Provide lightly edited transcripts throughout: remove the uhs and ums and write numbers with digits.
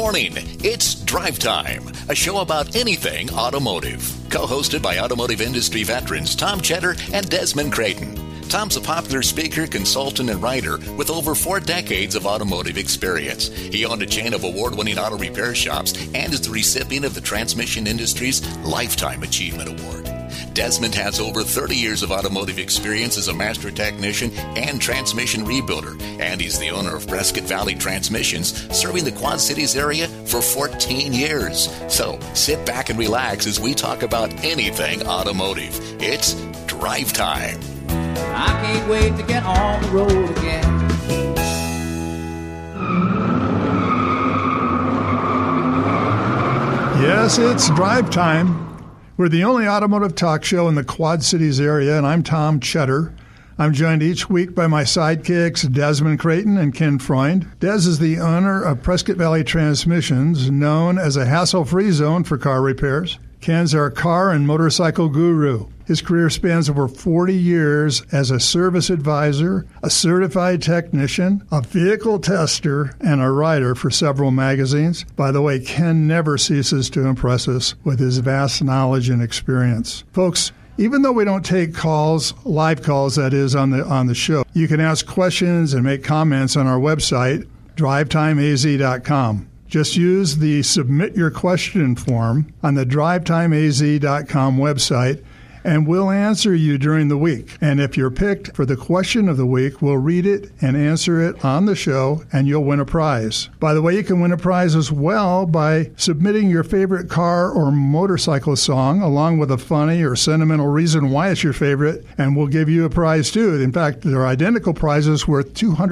morning. It's Drive Time, a show about anything automotive. Co-hosted by automotive industry veterans Tom Cheddar and Desmond Creighton. Tom's a popular speaker, consultant, and writer with over 4 decades of automotive experience. He owned a chain of award-winning auto repair shops and is the recipient of the transmission industry's Lifetime Achievement Award. Desmond has over 30 years of automotive experience as a master technician and transmission rebuilder, and he's the owner of Prescott Valley Transmissions, serving the Quad Cities area for 14 years. So sit back and relax as we talk about anything automotive. It's Drive Time. I can't wait to get on the road again. Yes, it's Drive Time. We're the only automotive talk show in the Quad Cities area, and I'm Tom Cheddar. I'm joined each week by my sidekicks, Desmond Creighton and Ken Freund. Des is the owner of Prescott Valley Transmissions, known as a hassle-free zone for car repairs. Ken's our car and motorcycle guru. His career spans over 40 years as a service advisor, a certified technician, a vehicle tester, and a writer for several magazines. By the way, Ken never ceases to impress us with his vast knowledge and experience. Folks, even though we don't take calls, live calls that is, on the show, you can ask questions and make comments on our website, drivetimeaz.com. Just use the Submit Your Question form on the drivetimeaz.com website, and we'll answer you during the week. And if you're picked for the question of the week, we'll read it and answer it on the show, and you'll win a prize. By the way, you can win a prize as well by submitting your favorite car or motorcycle song, along with a funny or sentimental reason why it's your favorite, and we'll give you a prize too. In fact, they're identical prizes worth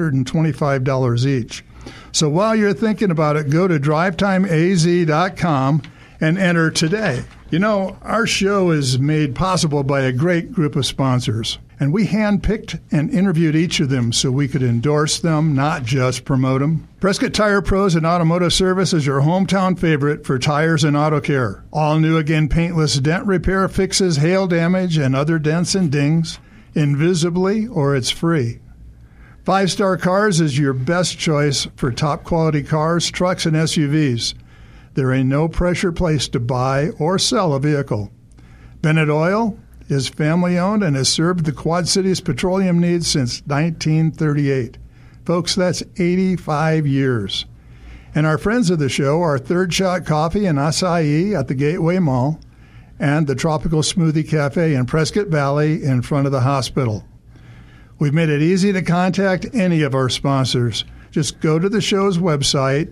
$225 each. So while you're thinking about it, go to drivetimeaz.com and enter today. You know, our show is made possible by a great group of sponsors, and we handpicked and interviewed each of them so we could endorse them, not just promote them. Prescott Tire Pros and Automotive Service is your hometown favorite for tires and auto care. All new again paintless dent repair fixes hail damage and other dents and dings, invisibly or it's free. 5-Star Cars is your best choice for top-quality cars, trucks, and SUVs. They're a no-pressure place to buy or sell a vehicle. Bennett Oil is family-owned and has served the Quad Cities petroleum needs since 1938. Folks, that's 85 years. And our friends of the show are Third Shot Coffee and Acai at the Gateway Mall and the Tropical Smoothie Cafe in Prescott Valley in front of the hospital. We've made it easy to contact any of our sponsors. Just go to the show's website,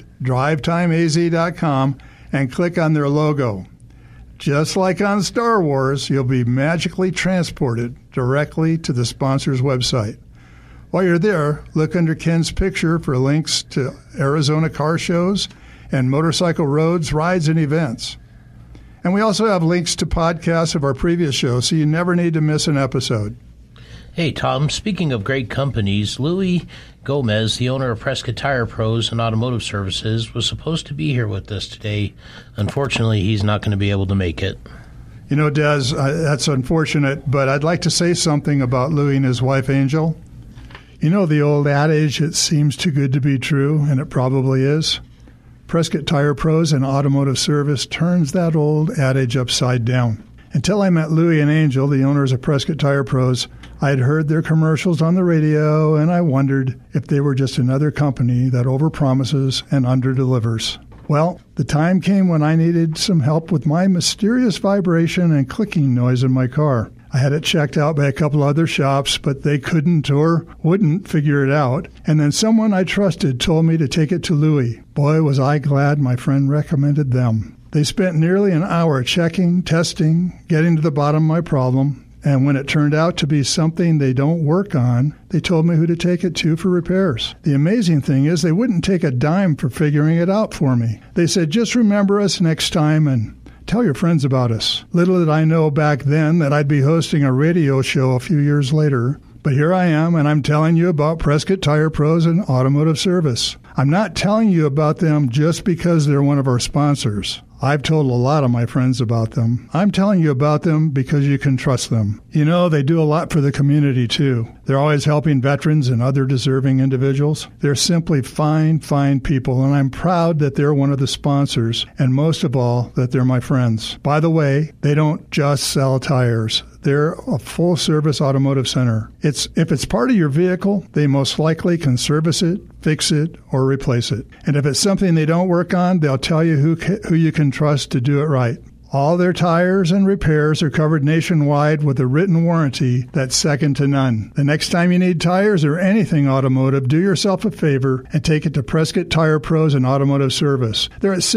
drivetimeaz.com, and click on their logo. Just like on Star Wars, you'll be magically transported directly to the sponsor's website. While you're there, look under Ken's picture for links to Arizona car shows and motorcycle roads, rides, and events. And we also have links to podcasts of our previous shows, so you never need to miss an episode. Hey, Tom, speaking of great companies, Louis Gomez, the owner of Prescott Tire Pros and Automotive Services, was supposed to be here with us today. Unfortunately, he's not going to be able to make it. You know, Des, that's unfortunate, but I'd like to say something about Louis and his wife, Angel. You know the old adage, it seems too good to be true, and it probably is. Prescott Tire Pros and Automotive Service turns that old adage upside down. Until I met Louis and Angel, the owners of Prescott Tire Pros, I had heard their commercials on the radio, and I wondered if they were just another company that overpromises and underdelivers. Well, the time came when I needed some help with my mysterious vibration and clicking noise in my car. I had it checked out by a couple other shops, but they couldn't or wouldn't figure it out. And then someone I trusted told me to take it to Louis. Boy, was I glad my friend recommended them. They spent nearly an hour checking, testing, getting to the bottom of my problem, and when it turned out to be something they don't work on, they told me who to take it to for repairs. The amazing thing is they wouldn't take a dime for figuring it out for me. They said, just remember us next time and tell your friends about us. Little did I know back then that I'd be hosting a radio show a few years later. But here I am, and I'm telling you about Prescott Tire Pros and Automotive Service. I'm not telling you about them just because they're one of our sponsors. I've told a lot of my friends about them. I'm telling you about them because you can trust them. You know, they do a lot for the community, too. They're always helping veterans and other deserving individuals. They're simply fine, fine people, and I'm proud that they're one of the sponsors, and most of all, that they're my friends. By the way, they don't just sell tires. They're a full-service automotive center. If it's part of your vehicle, they most likely can service it, fix it, or replace it. And if it's something they don't work on, they'll tell you who you can trust to do it right. All their tires and repairs are covered nationwide with a written warranty that's second to none. The next time you need tires or anything automotive, do yourself a favor and take it to Prescott Tire Pros and Automotive Service. They're at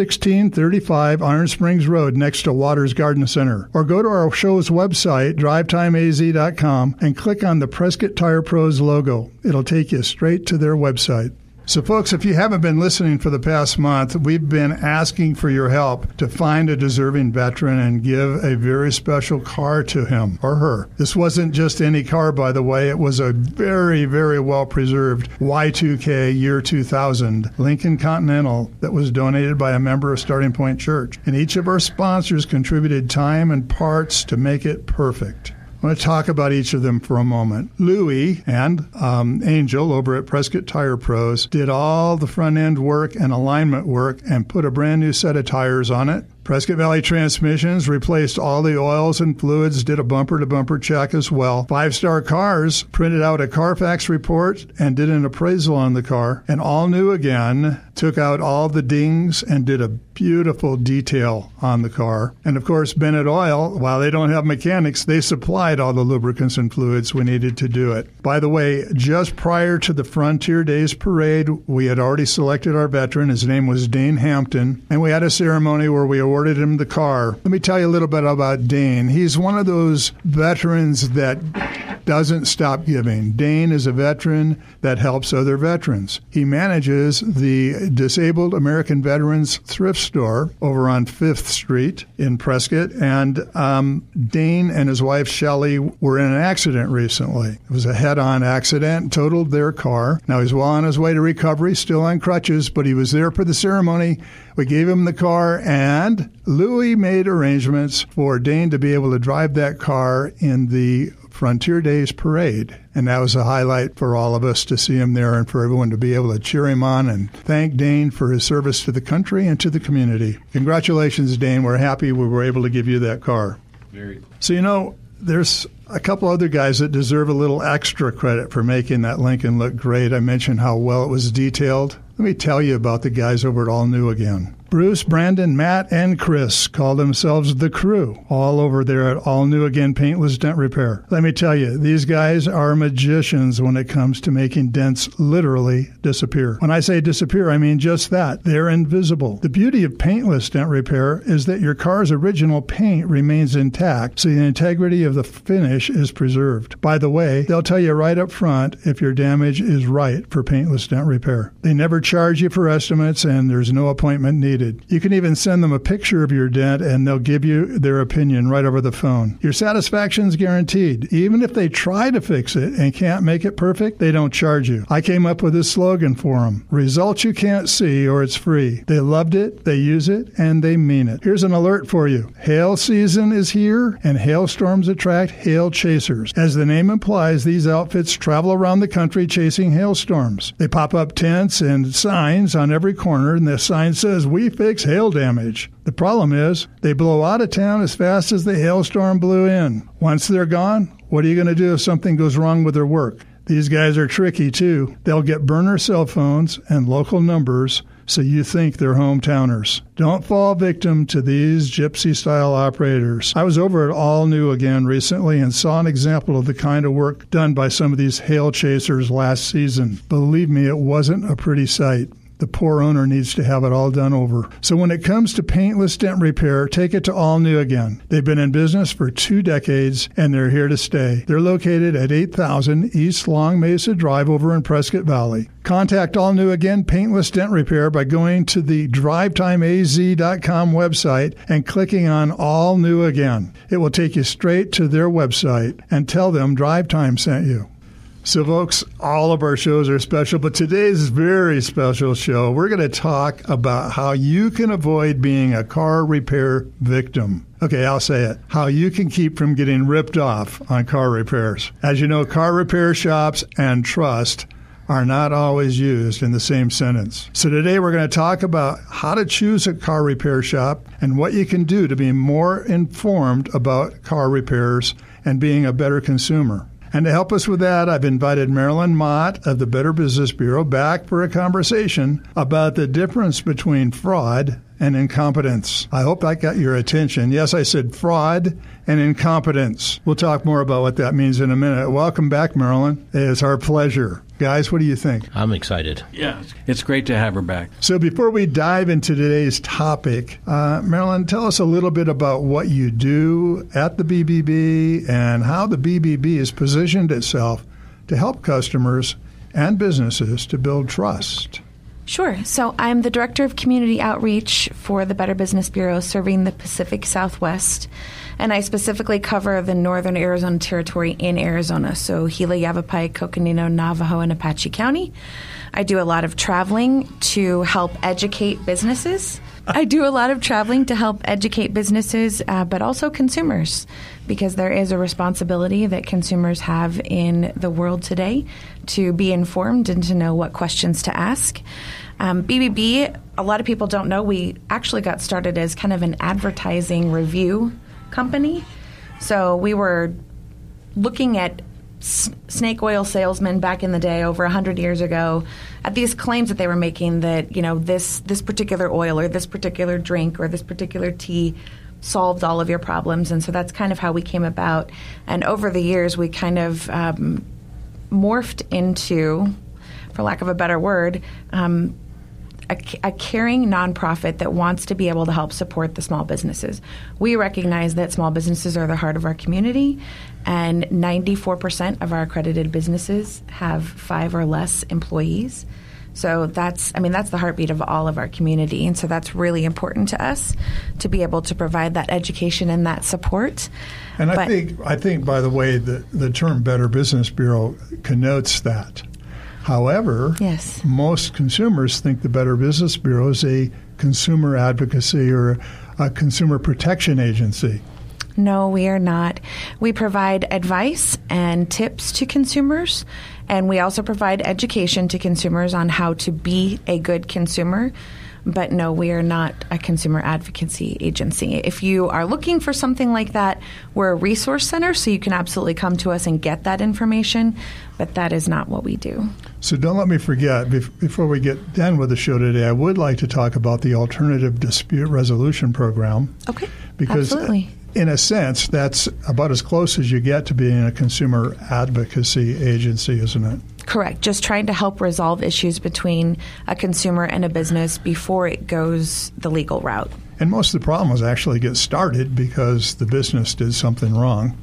1635 Iron Springs Road next to Waters Garden Center. Or go to our show's website, drivetimeaz.com, and click on the Prescott Tire Pros logo. It'll take you straight to their website. So, folks, if you haven't been listening for the past month, we've been asking for your help to find a deserving veteran and give a very special car to him or her. This wasn't just any car, by the way. It was a very, very well-preserved Y2K year 2000 Lincoln Continental that was donated by a member of Starting Point Church. And each of our sponsors contributed time and parts to make it perfect. I want to talk about each of them for a moment. Louie and Angel over at Prescott Tire Pros did all the front-end work and alignment work and put a brand new set of tires on it. Prescott Valley Transmissions replaced all the oils and fluids, did a bumper-to-bumper check as well. 5-Star Cars printed out a Carfax report and did an appraisal on the car. And All New Again took out all the dings and did a beautiful detail on the car. And, of course, Bennett Oil, while they don't have mechanics, they supplied all the lubricants and fluids we needed to do it. By the way, just prior to the Frontier Days Parade, we had already selected our veteran. His name was Dane Hampton, and we had a ceremony where we awarded him the car. Let me tell you a little bit about Dane. He's one of those veterans that doesn't stop giving. Dane is a veteran that helps other veterans. He manages the Disabled American Veterans Thrift Store over on 5th Street in Prescott, and Dane and his wife Shelley were in an accident recently. It was a head-on accident, totaled their car. Now he's well on his way to recovery, still on crutches, but he was there for the ceremony. We gave him the car, and Louie made arrangements for Dane to be able to drive that car in the Frontier Days Parade. And that was a highlight for all of us to see him there and for everyone to be able to cheer him on and thank Dane for his service to the country and to the community. Congratulations, Dane. We're happy we were able to give you that car. Very cool. So, you know, there's a couple other guys that deserve a little extra credit for making that Lincoln look great. I mentioned how well it was detailed. Let me tell you about the guys over at All New Again. Bruce, Brandon, Matt, and Chris call themselves the crew, all over there at All New Again Paintless Dent Repair. Let me tell you, these guys are magicians when it comes to making dents literally disappear. When I say disappear, I mean just that. They're invisible. The beauty of Paintless Dent Repair is that your car's original paint remains intact, so the integrity of the finish is preserved. By the way, they'll tell you right up front if your damage is right for Paintless Dent Repair. They never charge you for estimates, and there's no appointment needed. You can even send them a picture of your dent, and they'll give you their opinion right over the phone. Your satisfaction's guarenteed. Even if they try to fix it and can't make it perfect, they don't charge you. I came up with this slogan for them: results you can't see, or it's free. They loved it, they use it, and they mean it. Here's an alert for you. Hail season is here, and hailstorms attract hail chasers. As the name implies, these outfits travel around the country chasing hailstorms. They pop up tents and signs on every corner, and the sign says, "We fix hail damage." The problem is they blow out of town as fast as the hailstorm blew in. Once they're gone, what are you going to do if something goes wrong with their work? These guys are tricky, too. They'll get burner cell phones and local numbers so you think they're hometowners. Don't fall victim to these gypsy-style operators. I was over at All New Again recently and saw an example of the kind of work done by some of these hail chasers last season. Believe me, it wasn't a pretty sight. The poor owner needs to have it all done over. So when it comes to paintless dent repair, take it to All New Again. They've been in business for 2 decades, and they're here to stay. They're located at 8000 East Long Mesa Drive over in Prescott Valley. Contact All New Again Paintless Dent Repair by going to the drivetimeaz.com website and clicking on All New Again. It will take you straight to their website, and tell them Drive Time sent you. So, folks, all of our shows are special, but today's very special show, we're going to talk about how you can avoid being a car repair victim. Okay, I'll say it. How you can keep from getting ripped off on car repairs. As you know, car repair shops and trust are not always used in the same sentence. So today we're going to talk about how to choose a car repair shop and what you can do to be more informed about car repairs and being a better consumer. And to help us with that, I've invited Marilyn Mott of the Better Business Bureau back for a conversation about the difference between fraud and incompetence. I hope I got your attention. Yes, I said fraud and incompetence. We'll talk more about what that means in a minute. Welcome back, Marilyn. It's our pleasure. Guys, what do you think? I'm excited. Yeah, it's great to have her back. So before we dive into today's topic, Marilyn, tell us a little bit about what you do at the BBB and how the BBB has positioned itself to help customers and businesses to build trust. Sure. So I'm the Director of Community Outreach for the Better Business Bureau serving the Pacific Southwest, and I specifically cover the Northern Arizona Territory in Arizona, so Gila, Yavapai, Coconino, Navajo, and Apache County. I do a lot of traveling to help educate businesses. but also consumers, because there is a responsibility that consumers have in the world today to be informed and to know what questions to ask. BBB, a lot of people don't know, we actually got started as kind of an advertising review company. So we were looking at snake oil salesmen back in the day, over 100 years ago, at these claims that they were making that, you know, this particular oil or this particular drink or this particular tea solved all of your problems. And so that's kind of how we came about. And over the years, we kind of morphed into, for lack of a better word, a caring nonprofit that wants to be able to help support the small businesses. We recognize that small businesses are the heart of our community, and 94% of our accredited businesses have 5 or less employees. So that's the heartbeat of all of our community, and so that's really important to us to be able to provide that education and that support. And I think, by the way, the term Better Business Bureau connotes that. However, yes, most consumers think the Better Business Bureau is a consumer advocacy or a consumer protection agency. No, we are not. We provide advice and tips to consumers, and we also provide education to consumers on how to be a good consumer. But no, we are not a consumer advocacy agency. If you are looking for something like that, we're a resource center, so you can absolutely come to us and get that information, but that is not what we do. So don't let me forget, before we get done with the show today, I would like to talk about the Alternative Dispute Resolution Program. Okay, because absolutely. In a sense, that's about as close as you get to being a consumer advocacy agency, isn't it? Correct. Just trying to help resolve issues between a consumer and a business before it goes the legal route. And most of the problems actually get started because the business did something wrong.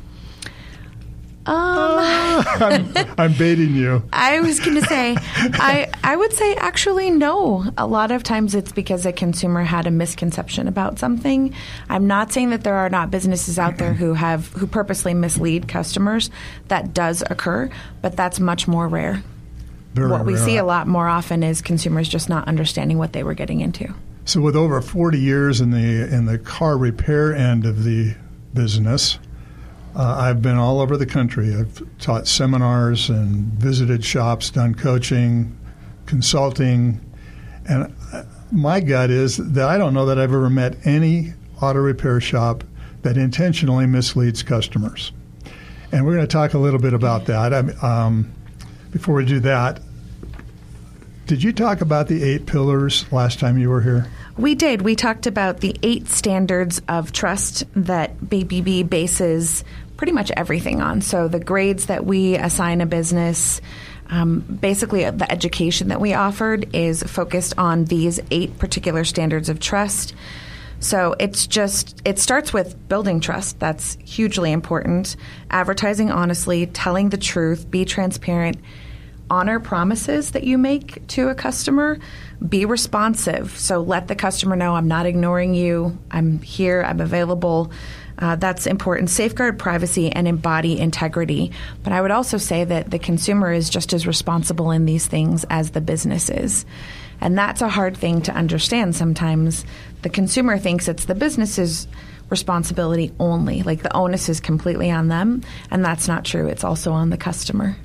I'm baiting you. I was going to say, I would say actually no. A lot of times it's because a consumer had a misconception about something. I'm not saying that there are not businesses out there who purposely mislead customers. That does occur, but that's much more rare. What we see a lot more often is consumers just not understanding what they were getting into. So with over 40 years in the car repair end of the business, I've been all over the country. I've taught seminars and visited shops, done coaching, consulting, and my gut is that I don't know that I've ever met any auto repair shop that intentionally misleads customers. And we're going to talk a little bit about that. Before we do that, did you talk about the 8 pillars last time you were here? We did. We talked about the 8 standards of trust that BBB bases pretty much everything on. So the grades that we assign a business, basically the education that we offered is focused on these 8 particular standards of trust. So it starts with building trust. That's hugely important. Advertising honestly, telling the truth, be transparent, honor promises that you make to a customer, be responsive. So let the customer know, I'm not ignoring you, I'm here, I'm available. That's important. Safeguard privacy and embody integrity. But I would also say that the consumer is just as responsible in these things as the business is. And that's a hard thing to understand sometimes. The consumer thinks it's the business's responsibility only, like the onus is completely on them, and that's not true. It's also on the customer.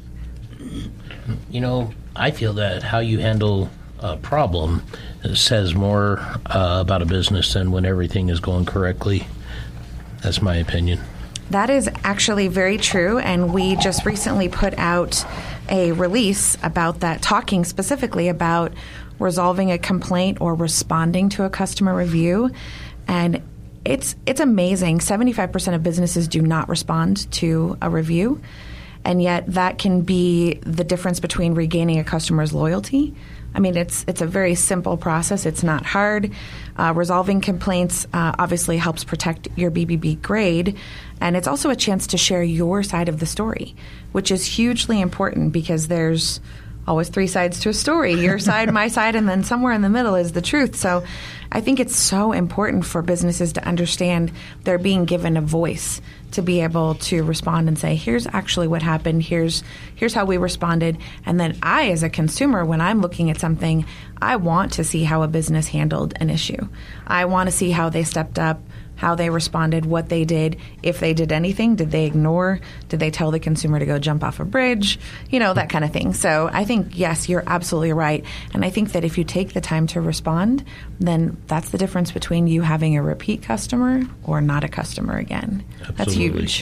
You know, I feel that how you handle a problem says more about a business than when everything is going correctly. That's my opinion. That is actually very true, and we just recently put out a release about that, talking specifically about resolving a complaint or responding to a customer review. And it's amazing. 75% of businesses do not respond to a review, and yet that can be the difference between regaining a customer's loyalty. I mean, it's a very simple process. It's not hard. Resolving complaints obviously helps protect your BBB grade, and it's also a chance to share your side of the story, which is hugely important because there's always three sides to a story, your side, my side, and then somewhere in the middle is the truth. So I think it's so important for businesses to understand they're being given a voice to be able to respond and say, here's actually what happened, here's how we responded. And then I, as a consumer, when I'm looking at something, I want to see how a business handled an issue. I want to see how they stepped up, how they responded, what they did, if they did anything, did they ignore, did they tell the consumer to go jump off a bridge, that kind of thing. So I think, yes, you're absolutely right. And I think that if you take the time to respond, then that's the difference between you having a repeat customer or not a customer again. Absolutely. That's huge.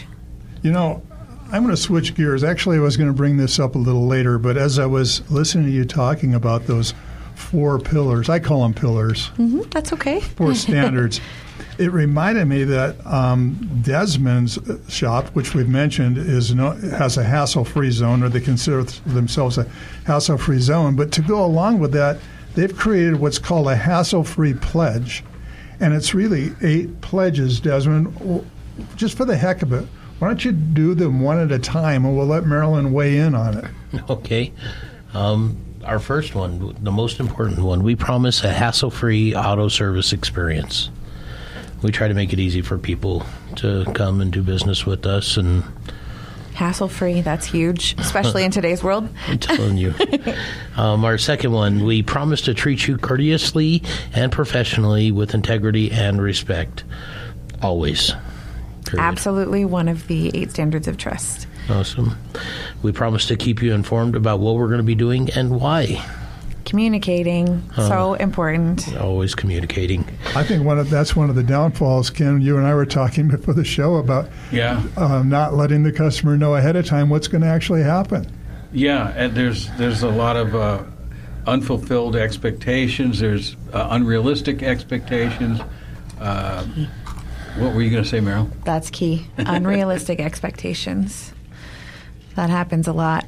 I'm going to switch gears. Actually, I was going to bring this up a little later, but as I was listening to you talking about those 4 pillars, I call them pillars. Mm-hmm, that's okay. 4 standards. It reminded me that Desmond's shop, which we've mentioned, has a hassle-free zone, or they consider themselves a hassle-free zone. But to go along with that, they've created what's called a hassle-free pledge. And it's really 8 pledges, Desmond. Just for the heck of it, why don't you do them one at a time, and we'll let Marilyn weigh in on it. Okay. Our first one, the most important one, we promise a hassle-free auto service experience. We try to make it easy for people to come and do business with us. And hassle-free, that's huge, especially in today's world. I'm telling you. Our second one, we promise to treat you courteously and professionally with integrity and respect. Always. Period. Absolutely one of the 8 standards of trust. Awesome. We promise to keep you informed about what we're going to be doing and why. Communicating, so important. Always communicating. I think that's one of the downfalls, Ken. You and I were talking before the show about not letting the customer know ahead of time what's going to actually happen. Yeah, and there's a lot of unfulfilled expectations. There's unrealistic expectations. What were you going to say, Meryl? That's key. Unrealistic expectations. That happens a lot.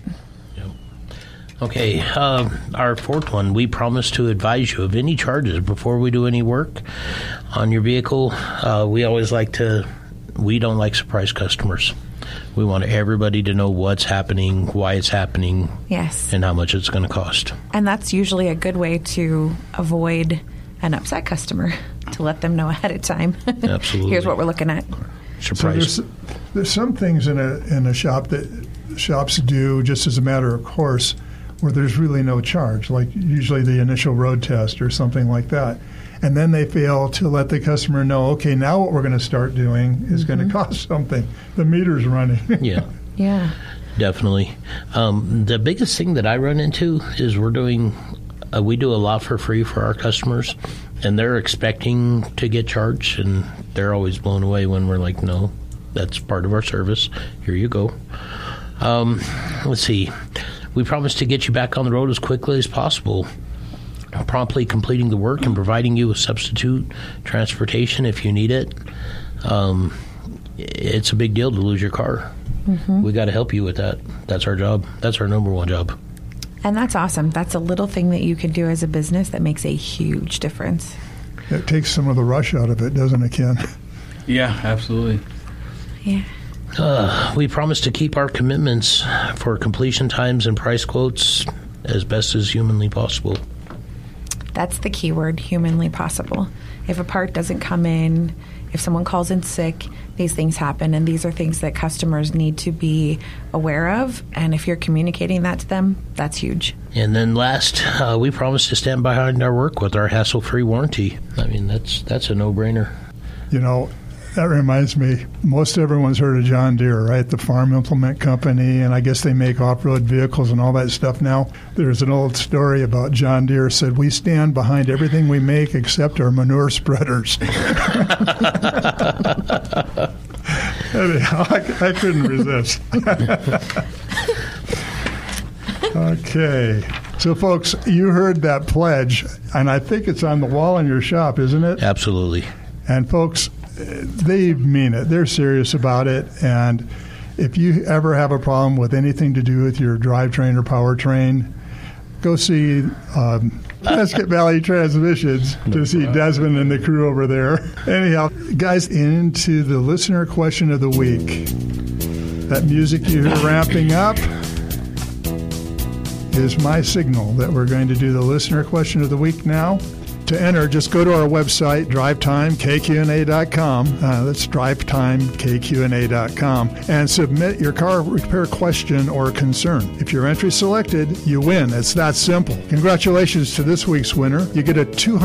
Okay, our fourth one, we promise to advise you of any charges before we do any work on your vehicle. We don't like surprise customers. We want everybody to know what's happening, why it's happening, yes, and how much it's going to cost. And that's usually a good way to avoid an upset customer, to let them know ahead of time. Absolutely. Here's what we're looking at. Surprise. So there's some things in a shop that shops do just as a matter of course, where there's really no charge, like usually the initial road test or something like that. And then they fail to let the customer know, okay, now what we're going to start doing is going to cost something. The meter's running. Yeah. Definitely. The biggest thing that I run into is we do a lot for free for our customers, and they're expecting to get charged, and they're always blown away when we're like, no, that's part of our service. Here you go. Let's see. We promise to get you back on the road as quickly as possible, promptly completing the work and providing you with substitute transportation if you need it. It's a big deal to lose your car. Mm-hmm. We got to help you with that. That's our job. That's our number one job. And that's awesome. That's a little thing that you can do as a business that makes a huge difference. It takes some of the rush out of it, doesn't it, Ken? Yeah, absolutely. Yeah. We promise to keep our commitments for completion times and price quotes as best as humanly possible. That's the key word, humanly possible. If a part doesn't come in, if someone calls in sick, these things happen, and these are things that customers need to be aware of. And if you're communicating that to them, that's huge. And then last, we promise to stand behind our work with our hassle-free warranty. I mean, that's a no-brainer. You know, that reminds me, most everyone's heard of John Deere, right? The farm implement company, and I guess they make off-road vehicles and all that stuff now. There's an old story about John Deere said, we stand behind everything we make except our manure spreaders. Anyhow, I couldn't resist. Okay. So, folks, you heard that pledge, and I think it's on the wall in your shop, isn't it? Absolutely. And, folks, they mean it. They're serious about it. And if you ever have a problem with anything to do with your drivetrain or powertrain, go see Prescott Valley Transmissions to see Desmond and the crew over there. Anyhow, guys, into the listener question of the week. That music you hear ramping up is my signal that we're going to do the listener question of the week now. To enter, just go to our website, drivetimekqna.com. That's drivetimekqna.com, and submit your car repair question or concern. If your entry selected, you win. It's that simple. Congratulations to this week's winner. You get a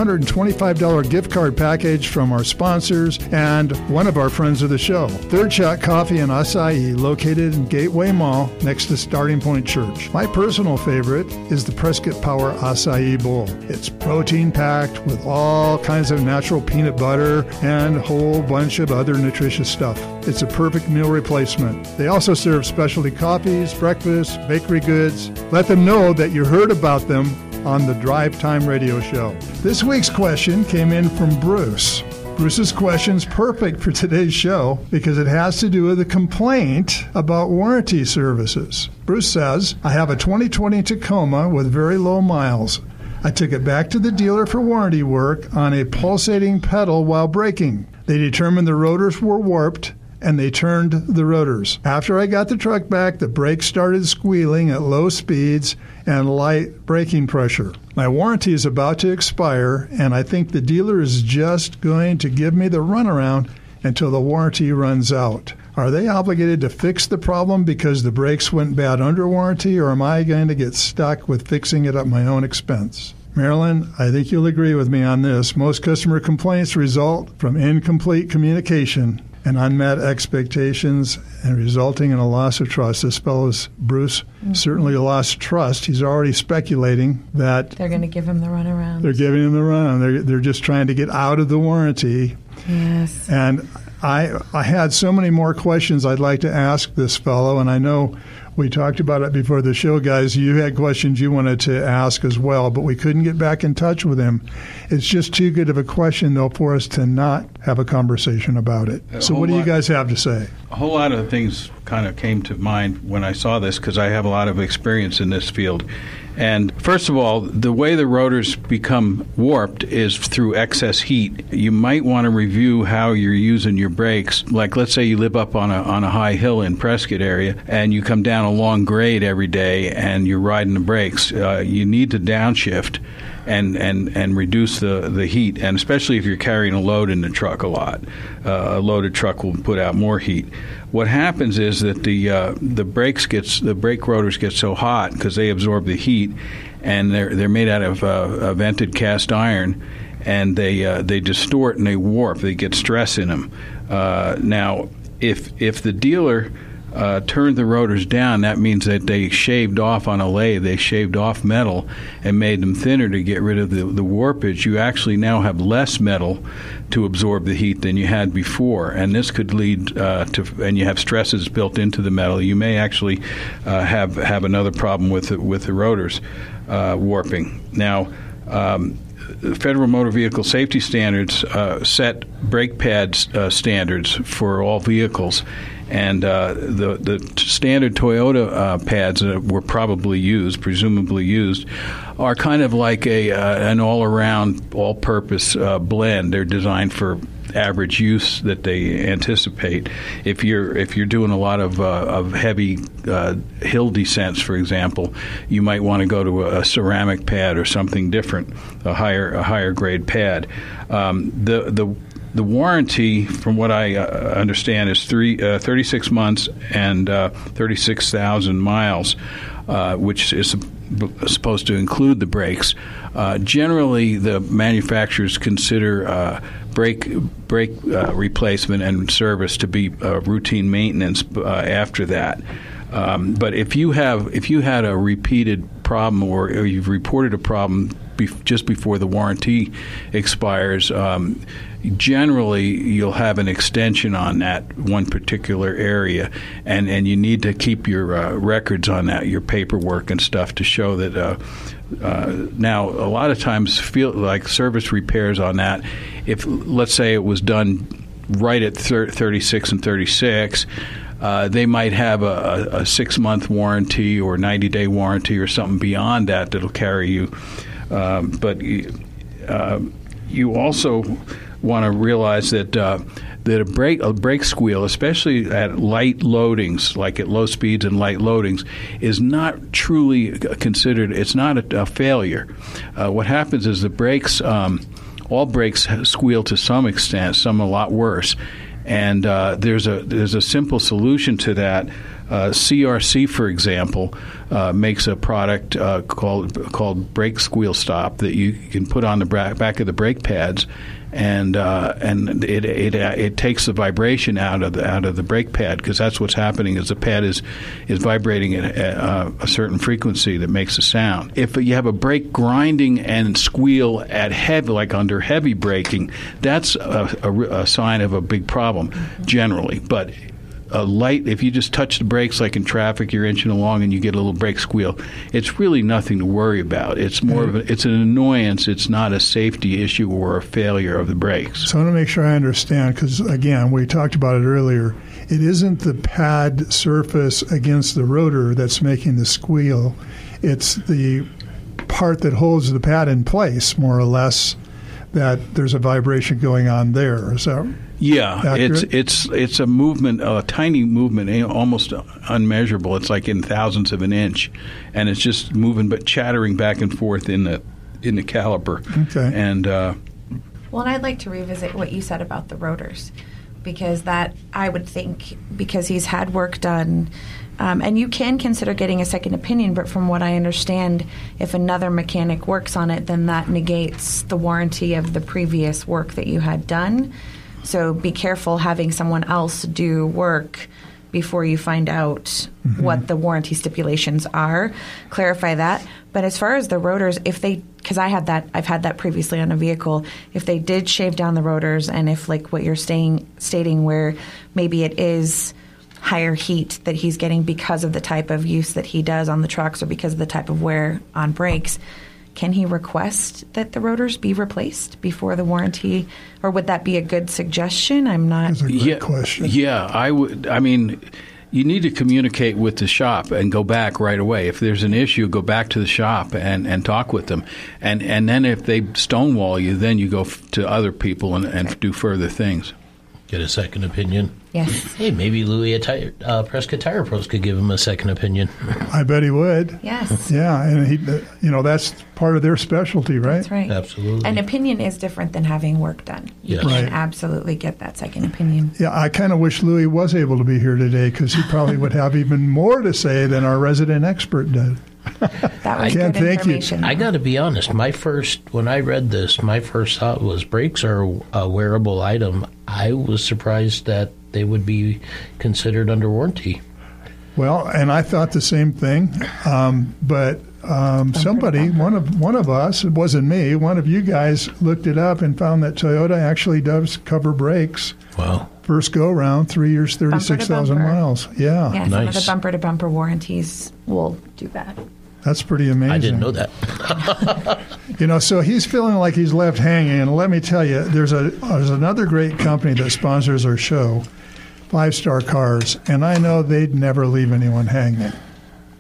$225 gift card package from our sponsors and one of our friends of the show, Third Shot Coffee and Acai, located in Gateway Mall next to Starting Point Church. My personal favorite is the Prescott Power Acai Bowl. It's protein-packed with all kinds of natural peanut butter and a whole bunch of other nutritious stuff. It's a perfect meal replacement. They also serve specialty coffees, breakfast, bakery goods. Let them know that you heard about them on the Drive Time radio show. This week's question came in from Bruce. Bruce's question's perfect for today's show because it has to do with a complaint about warranty services. Bruce says, I have a 2020 Tacoma with very low miles. I took it back to the dealer for warranty work on a pulsating pedal while braking. They determined the rotors were warped, and they turned the rotors. After I got the truck back, the brakes started squealing at low speeds and light braking pressure. My warranty is about to expire, and I think the dealer is just going to give me the runaround until the warranty runs out. Are they obligated to fix the problem because the brakes went bad under warranty, or am I going to get stuck with fixing it at my own expense? Marilyn, I think you'll agree with me on this. Most customer complaints result from incomplete communication and unmet expectations and resulting in a loss of trust. This fellow's, Bruce, certainly lost trust. He's already speculating that They're going to give him the runaround. They're giving him the runaround. They're just trying to get out of the warranty. Yes. And I had so many more questions I'd like to ask this fellow, and I know we talked about it before the show, guys. You had questions you wanted to ask as well, but we couldn't get back in touch with him. It's just too good of a question, though, for us to not have a conversation about it. So what do you guys have to say? A whole lot of things kind of came to mind when I saw this because I have a lot of experience in this field. And first of all, the way the rotors become warped is through excess heat. You might want to review how you're using your brakes. Like, let's say you live up on a high hill in Prescott area, and you come down a long grade every day, and you're riding the brakes. You need to downshift and reduce the heat, and especially if you're carrying a load in the truck a lot. A loaded truck will put out more heat. What happens is that the brake rotors get so hot because they absorb the heat, and they're made out of vented cast iron, and they distort and they warp. They get stress in them. Now, if the dealer turned the rotors down, that means that they shaved off on a lathe. They shaved off metal and made them thinner to get rid of the warpage. You actually now have less metal to absorb the heat than you had before, and this could lead to, and you have stresses built into the metal. You may actually have another problem with the rotors warping. Now, Federal Motor Vehicle Safety Standards set brake pad standards for all vehicles. And the standard Toyota pads that were presumably used, are kind of like an all-around, all-purpose blend. They're designed for average use that they anticipate. If you're doing a lot of heavy hill descents, for example, you might want to go to a ceramic pad or something different, a higher grade pad. The warranty, from what I understand, is 36 months and 36,000 miles, which is supposed to include the brakes. Generally, the manufacturers consider brake replacement and service to be routine maintenance after that. But if you had a repeated problem or you've reported a problem just before the warranty expires, generally you'll have an extension on that one particular area, and you need to keep your records on that, your paperwork and stuff, to show that. Now, a lot of times, feel like service repairs on that, if let's say it was done right at 36 and 36, they might have a 6-month warranty or 90-day warranty or something beyond that that'll carry you. But you also want to realize that a brake squeal, especially at light loadings, like at low speeds and light loadings, is not truly considered. It's not a failure. What happens is the brakes, all brakes squeal to some extent, some a lot worse, and there's a simple solution to that. CRC, for example, makes a product called Brake Squeal Stop that you can put on the back of the brake pads, and it takes the vibration out of the brake pad, because that's what's happening is the pad is vibrating at a certain frequency that makes a sound. If you have a brake grinding and squeal at heavy, like under heavy braking, that's a sign of a big problem generally, but if you just touch the brakes like in traffic, you're inching along and you get a little brake squeal, it's really nothing to worry about. It's more of it's an annoyance. It's not a safety issue or a failure of the brakes. So I want to make sure I understand, because, again, we talked about it earlier. It isn't the pad surface against the rotor that's making the squeal. It's the part that holds the pad in place, more or less, that there's a vibration going on there. Is that Yeah, accurate? it's a movement, a tiny movement, almost unmeasurable. It's like in thousandths of an inch, and it's just moving, but chattering back and forth in the caliper. Okay. And Well, and I'd like to revisit what you said about the rotors, because that, I would think, because he's had work done, and you can consider getting a second opinion, but from what I understand, if another mechanic works on it, then that negates the warranty of the previous work that you had done. So be careful having someone else do work before you find out what the warranty stipulations are. Clarify that. But as far as the rotors, because I've had that previously on a vehicle, if they did shave down the rotors, and if, like what you're stating, where maybe it is higher heat that he's getting because of the type of use that he does on the trucks or because of the type of wear on brakes, can he request that the rotors be replaced before the warranty, or would that be a good suggestion? I'm not. That's a great question. Yeah, I would. I mean, you need to communicate with the shop and go back right away. If there's an issue, go back to the shop and talk with them. And then if they stonewall you, then you go to other people and do further things. Get a second opinion. Yes. Hey, maybe Louis at Prescott Tire Pros could give him a second opinion. I bet he would. Yes. Yeah, and that's part of their specialty, right? That's right. Absolutely. An opinion is different than having work done. You Yes. can Right. absolutely get that second opinion. Yeah, I kind of wish Louis was able to be here today, because he probably would have even more to say than our resident expert did. That was Ken, good thank you. information. I got to be honest. When I read this, my first thought was brakes are a wearable item. I was surprised that they would be considered under warranty. Well, and I thought the same thing, but somebody, one of us, it wasn't me, one of you guys looked it up and found that Toyota actually does cover brakes. Wow. First go round, 3 years, 36,000 Bumper to bumper. miles. Yeah, Yeah, some of the Nice. bumper-to-bumper warranties will do that. that's pretty amazing. I didn't know that. So he's feeling like he's left hanging. And let me tell you, there's another great company that sponsors our show, 5 Star Cars, and I know they'd never leave anyone hanging.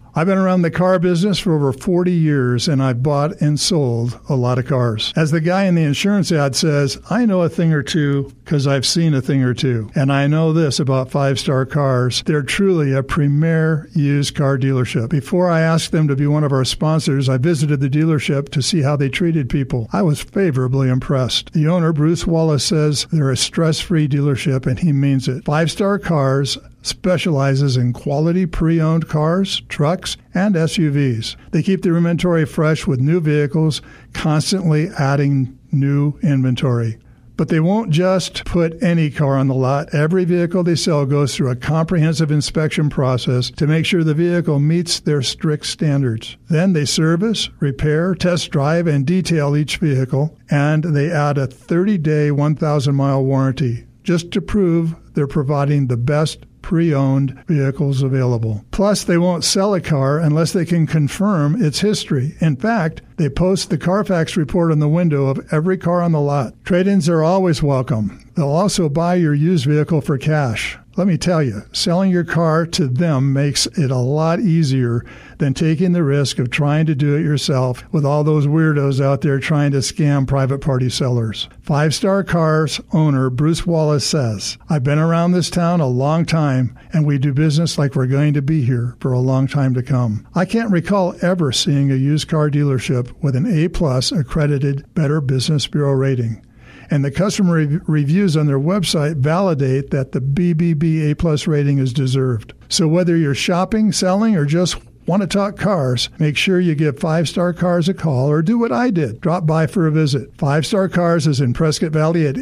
I've been around the car business for over 40 years, and I've bought and sold a lot of cars. As the guy in the insurance ad says, I know a thing or two because I've seen a thing or two. And I know this about 5-Star Cars. They're truly a premier used car dealership. Before I asked them to be one of our sponsors, I visited the dealership to see how they treated people. I was favorably impressed. The owner, Bruce Wallace, says they're a stress-free dealership, and he means it. 5-Star Cars specializes in quality pre-owned cars, trucks, and SUVs. They keep their inventory fresh with new vehicles, constantly adding new inventory. But they won't just put any car on the lot. Every vehicle they sell goes through a comprehensive inspection process to make sure the vehicle meets their strict standards. Then they service, repair, test drive, and detail each vehicle, and they add a 30-day, 1,000-mile warranty just to prove they're providing the best pre-owned vehicles available. Plus, they won't sell a car unless they can confirm its history. In fact, they post the Carfax report on the window of every car on the lot. Trade-ins are always welcome. They'll also buy your used vehicle for cash. Let me tell you, selling your car to them makes it a lot easier than taking the risk of trying to do it yourself with all those weirdos out there trying to scam private party sellers. 5-Star Cars owner Bruce Wallace says, I've been around this town a long time, and we do business like we're going to be here for a long time to come. I can't recall ever seeing a used car dealership with an A+ accredited Better Business Bureau rating. And the customer reviews on their website validate that the BBB A+ rating is deserved. So whether you're shopping, selling, or just want to talk cars, make sure you give 5-Star Cars a call or do what I did. Drop by for a visit. 5-Star Cars is in Prescott Valley at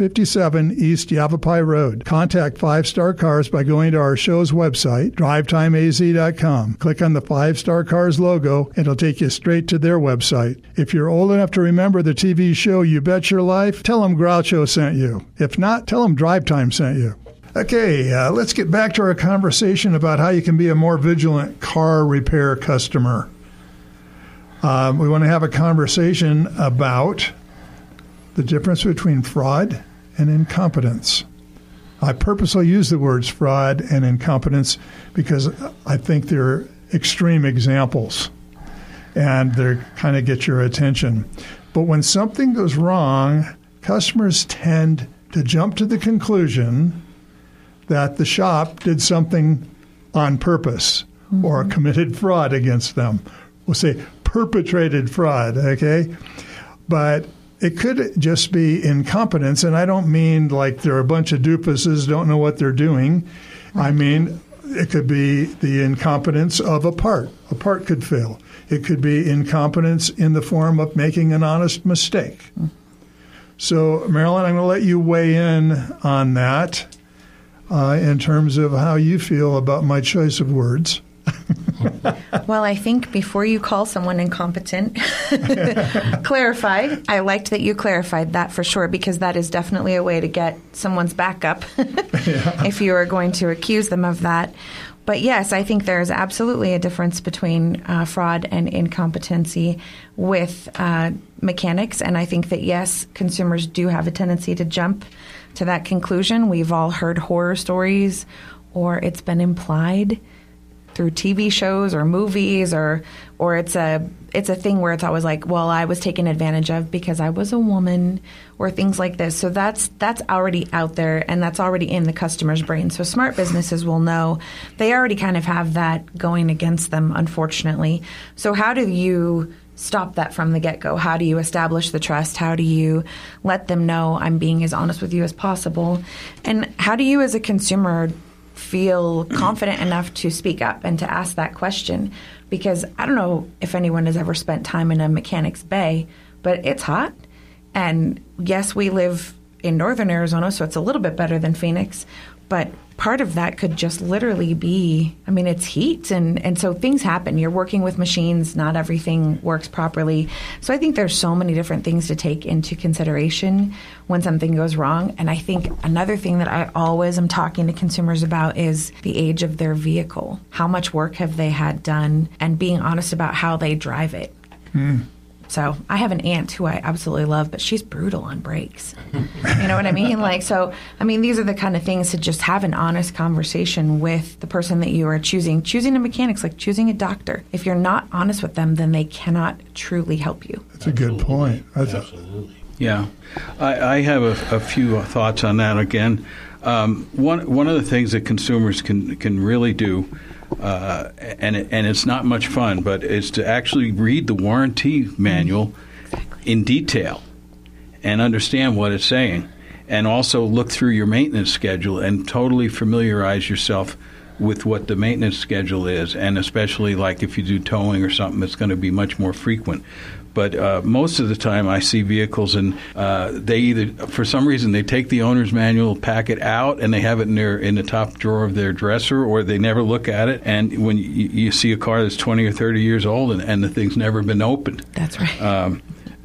8057 East Yavapai Road. Contact 5-Star Cars by going to our show's website, drivetimeaz.com. Click on the 5-Star Cars logo, and it'll take you straight to their website. If you're old enough to remember the TV show You Bet Your Life, tell them Groucho sent you. If not, tell them Drive Time sent you. Okay, let's get back to our conversation about how you can be a more vigilant car repair customer. We want to have a conversation about the difference between fraud and incompetence. I purposely use the words fraud and incompetence because I think they're extreme examples and they kind of get your attention. But when something goes wrong, customers tend to jump to the conclusion that the shop did something on purpose or committed fraud against them. We'll say perpetrated fraud, okay? But it could just be incompetence, and I don't mean like they're a bunch of doofuses, don't know what they're doing. I mean, it could be the incompetence of a part. A part could fail. It could be incompetence in the form of making an honest mistake. So, Marilyn, I'm going to let you weigh in on that. In terms of how you feel about my choice of words. Well, I think before you call someone incompetent, clarify. I liked that you clarified that for sure, because that is definitely a way to get someone's back up if you are going to accuse them of that. But yes, I think there's absolutely a difference between fraud and incompetency with mechanics. And I think that, yes, consumers do have a tendency to jump to that conclusion. We've all heard horror stories, or it's been implied through TV shows or movies, or it's a thing where it's always like, well, I was taken advantage of because I was a woman, or things like this. So that's already out there, and that's already in the customer's brain. So smart businesses will know. They already kind of have that going against them, unfortunately. So how do you stop that from the get-go? How do you establish the trust? How do you let them know I'm being as honest with you as possible? And how do you as a consumer feel confident enough to speak up and to ask that question? Because I don't know if anyone has ever spent time in a mechanic's bay, but it's hot. And yes, we live in northern Arizona, so it's a little bit better than Phoenix. But part of that could just literally be, I mean, it's heat. And so things happen. You're working with machines. Not everything works properly. So I think there's so many different things to take into consideration when something goes wrong. And I think another thing that I always am talking to consumers about is the age of their vehicle. How much work have they had done? And being honest about how they drive it. So I have an aunt who I absolutely love, but she's brutal on brakes. You know what I mean? These are the kind of things to just have an honest conversation with the person that you are choosing. Choosing a mechanic's like choosing a doctor. If you're not honest with them, then they cannot truly help you. That's a good point. Absolutely. Yeah. I have a few thoughts on that again. One of the things that consumers can really do, and it's not much fun, but is to actually read the warranty manual in detail and understand what it's saying, and also look through your maintenance schedule and totally familiarize yourself with what the maintenance schedule is, and especially like if you do towing or something, it's going to be much more frequent. But most of the time I see vehicles and they either, for some reason, they take the owner's manual, pack it out, and they have it in the top drawer of their dresser, or they never look at it. And when you see a car that's 20 or 30 years old and the thing's never been opened. That's right.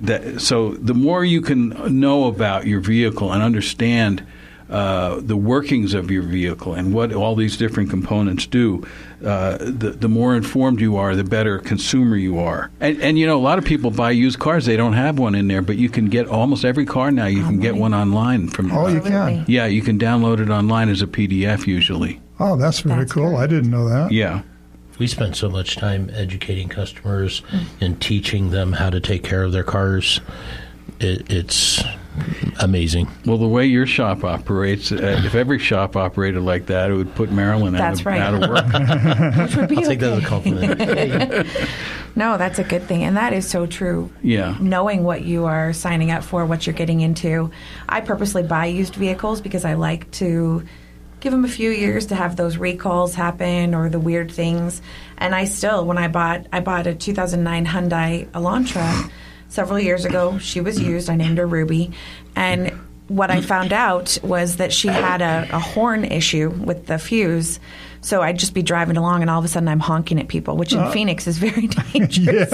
So the more you can know about your vehicle and understand the workings of your vehicle and what all these different components do, the more informed you are, the better consumer you are. And a lot of people buy used cars. They don't have one in there, but you can get almost every car now. You can get one online. You can? Yeah, you can download it online as a PDF usually. Oh, that's very cool. Great. I didn't know that. Yeah. We spend so much time educating customers and teaching them how to take care of their cars. It's amazing. Well, the way your shop operates, if every shop operated like that, it would put Marilyn out of work. Which would be I'll take that as a compliment. No, that's a good thing, and that is so true. Yeah. Knowing what you are signing up for, what you're getting into. I purposely buy used vehicles because I like to give them a few years to have those recalls happen or the weird things. And I bought a 2009 Hyundai Elantra several years ago. She was used. I named her Ruby. And what I found out was that she had a horn issue with the fuse. So I'd just be driving along, and all of a sudden I'm honking at people, which in Phoenix is very dangerous.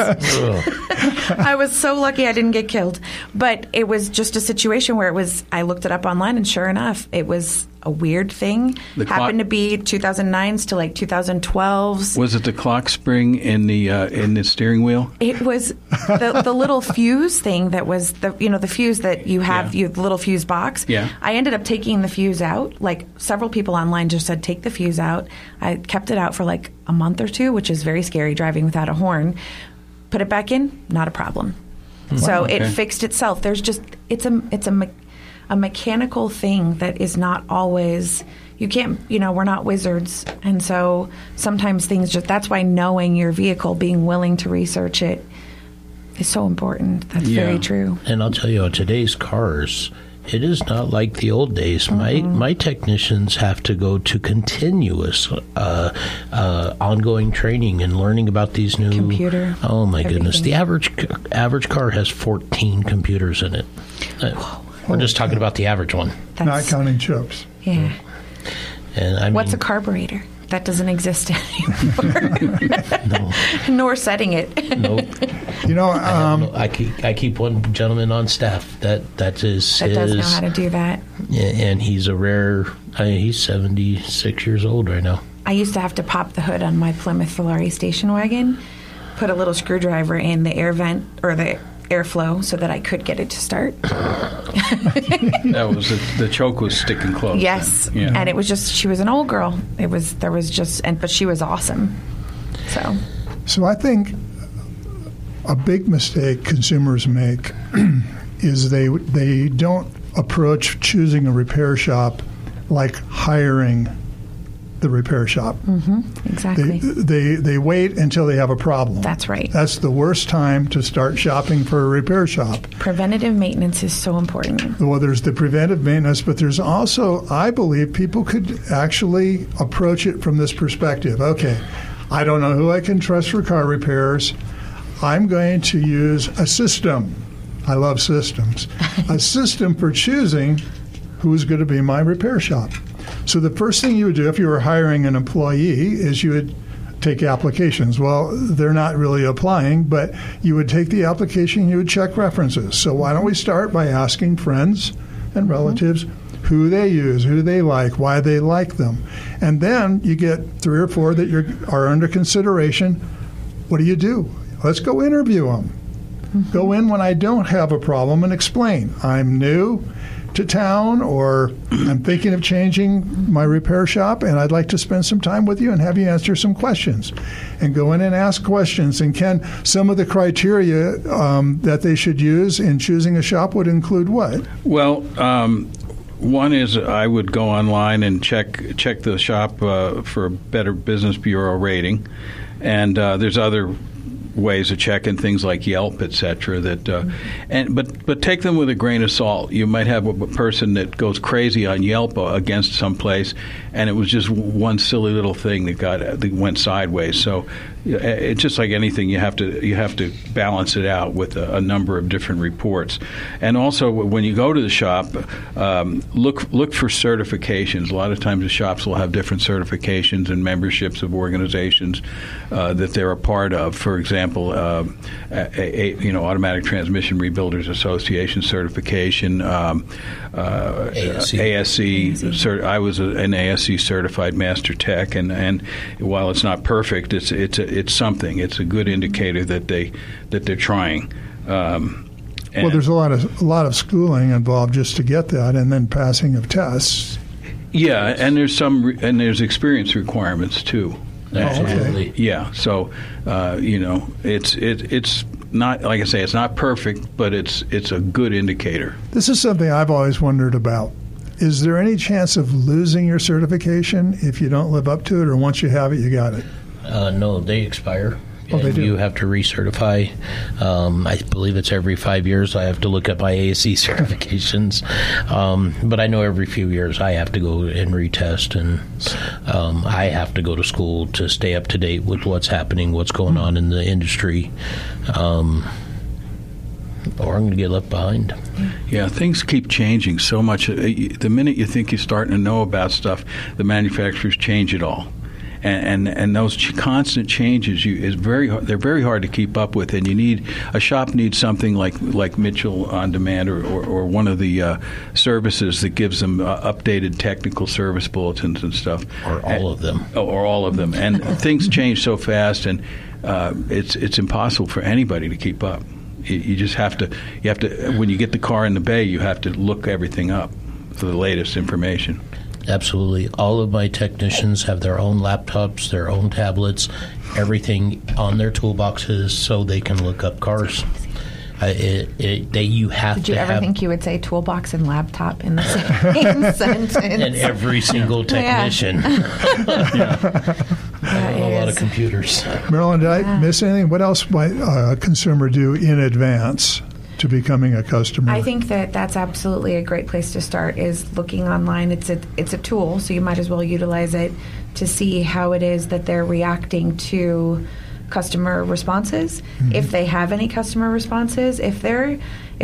I was so lucky I didn't get killed. But it was just a situation where I looked it up online, and sure enough, it was a weird thing. Happened to be 2009s to like 2012s. Was it the clock spring in the steering wheel? It was the little fuse thing that was the fuse that you have, the little fuse box. Yeah. I ended up taking the fuse out. Like several people online just said, take the fuse out. I kept it out for like a month or two, which is very scary driving without a horn. Put it back in, not a problem. So it fixed itself. There's just it's a mechanical thing that is not always, you can't, we're not wizards. And so sometimes things that's why knowing your vehicle, being willing to research it is so important. That's very true. And I'll tell you, on today's cars, it is not like the old days. My technicians have to go to continuous ongoing training and learning about these new computer. Oh my goodness! The average car has 14 computers in it. We're just talking about the average one. Not counting chips. Yeah. And what's a carburetor? That doesn't exist anymore. No. Nor setting it. Nope. I keep one gentleman on staff that does know how to do that. And he's he's 76 years old right now. I used to have to pop the hood on my Plymouth Volare station wagon, put a little screwdriver in the air vent or the airflow so that I could get it to start. That was the choke was sticking close. Yes, and it was just, she was an old girl. But she was awesome. So I think a big mistake consumers make is they don't approach choosing a repair shop like hiring the repair shop. Exactly. They wait until they have a problem. That's right. That's the worst time to start shopping for a repair shop. Preventative maintenance is so important. Well, there's the preventive maintenance, but there's also, I believe, people could actually approach it from this perspective. Okay, I don't know who I can trust for car repairs. I'm going to use a system. I love systems. A system for choosing who's going to be my repair shop. So the first thing you would do if you were hiring an employee is you would take applications. Well, they're not really applying, but you would take the application, you would check references. So why don't we start by asking friends and relatives who they use, who they like, why they like them. And then you get 3 or 4 that are under consideration. What do? Let's go interview them. go in when I don't have a problem and explain. I'm new to town, or I'm thinking of changing my repair shop, and I'd like to spend some time with you and have you answer some questions. And go in and ask questions. And Ken, some of the criteria that they should use in choosing a shop would include what? Well, one is I would go online and check the shop for a Better Business Bureau rating, and there's other ways of checking things like Yelp, etc. But take them with a grain of salt. You might have a person that goes crazy on Yelp against some place, and it was just one silly little thing that went sideways. So it's just like anything. You have to balance it out with a number of different reports. And also, when you go to the shop, look for certifications. A lot of times the shops will have different certifications and memberships of organizations that they're a part of. For example, Automatic Transmission Rebuilders Association certification, ASC. I was an ASC certified master tech, and while it's not perfect, it's something. It's a good indicator that they're trying. Well, there's a lot of schooling involved just to get that, and then passing of tests. Yeah, and there's experience requirements too. Absolutely. Yeah. So, it's not, like I say, it's not perfect, but it's a good indicator. This is something I've always wondered about. Is there any chance of losing your certification if you don't live up to it, or once you have it, you got it? No, they expire. Oh, they do. You have to recertify. I believe it's every 5 years. I have to look at my ASC certifications. But I know every few years I have to go and retest, and I have to go to school to stay up to date with what's happening, what's going on in the industry. Or I'm going to get left behind. Yeah, things keep changing so much. The minute you think you're starting to know about stuff, the manufacturers change it all. And those constant changes they're very hard to keep up with, and a shop needs something like Mitchell On Demand or one of the services that gives them updated technical service bulletins and stuff, or all of them, and things change so fast, and it's impossible for anybody to keep up. You just have to when you get the car in the bay, you have to look everything up for the latest information. Absolutely. All of my technicians have their own laptops, their own tablets, everything on their toolboxes so they can look up cars. Did you ever think you would say toolbox and laptop in the same sentence? And every single technician. Yeah. A lot of computers. Marilyn, did I miss anything? What else might a consumer do in advance to becoming a customer? I think that's absolutely a great place to start, is looking online. It's a tool, so you might as well utilize it to see how it is that they're reacting to customer responses. Mm-hmm. If they have any customer responses, if they're